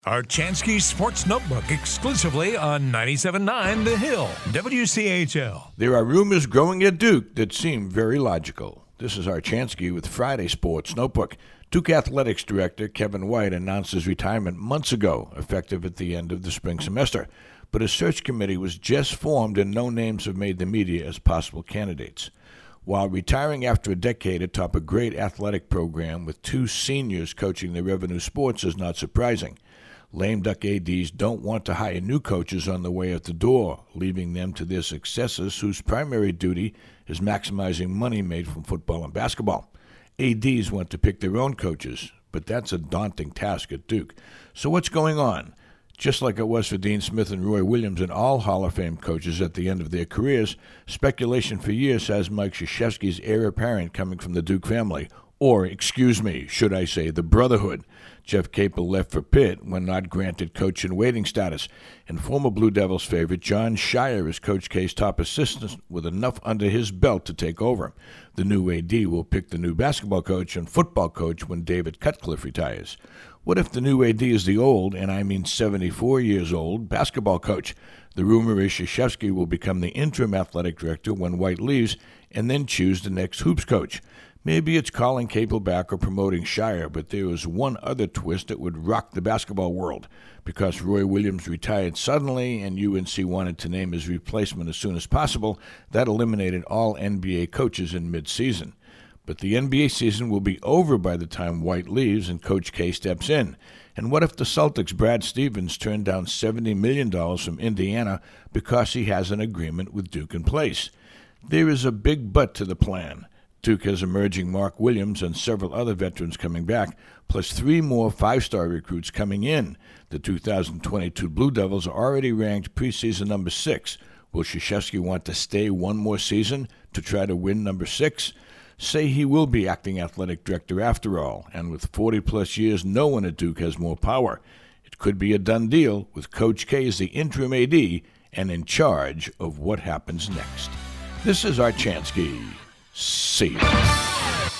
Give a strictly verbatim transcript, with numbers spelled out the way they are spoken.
Our Chansky Sports Notebook exclusively on ninety-seven point nine The Hill, W C H L. There are rumors growing at Duke that seem very logical. This is our Chansky with Friday Sports Notebook. Duke Athletics Director Kevin White announced his retirement months ago, effective at the end of the spring semester. But a search committee was just formed and no names have made the media as possible candidates. While retiring after a decade atop a great athletic program with two seniors coaching the Revenue Sports is not surprising. Lame duck A Ds don't want to hire new coaches on the way out the door, leaving them to their successors whose primary duty is maximizing money made from football and basketball. A Ds want to pick their own coaches, but that's a daunting task at Duke. So what's going on? Just like it was for Dean Smith and Roy Williams and all Hall of Fame coaches at the end of their careers, speculation for years has Mike Krzyzewski's heir apparent coming from the Duke family, or, excuse me, should I say, the Brotherhood. Jeff Capel left for Pitt when not granted coach-in-waiting status, and former Blue Devils favorite John Shire is Coach K's top assistant with enough under his belt to take over. The new A D will pick the new basketball coach and football coach when David Cutcliffe retires. What if the new A D is the old, and I mean seventy-four years old, basketball coach? The rumor is Krzyzewski will become the interim athletic director when White leaves and then choose the next hoops coach. Maybe it's calling Capel back or promoting Shire, but there was one other twist that would rock the basketball world. Because Roy Williams retired suddenly and U N C wanted to name his replacement as soon as possible, that eliminated all N B A coaches in mid-season. But the N B A season will be over by the time White leaves and Coach K steps in. And what if the Celtics' Brad Stevens turned down seventy million dollars from Indiana because he has an agreement with Duke in place? There is a big but to the plan. Duke has emerging Mark Williams and several other veterans coming back, plus three more five-star recruits coming in. The two thousand twenty-two Blue Devils are already ranked preseason number six. Will Krzyzewski want to stay one more season to try to win number six? Say he will be acting athletic director after all, and with forty-plus years, no one at Duke has more power. It could be a done deal with Coach K as the interim A D and in charge of what happens next. This is our Chansky. See you.